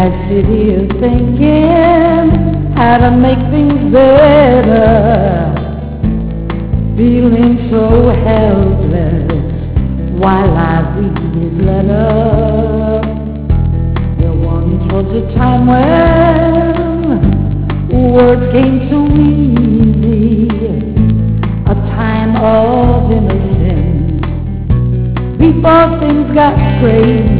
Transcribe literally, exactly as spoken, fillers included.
sit here thinking how to make things better, feeling so helpless while I read his letter. There once was a time when words came so easy, a time of innocence before things got crazy.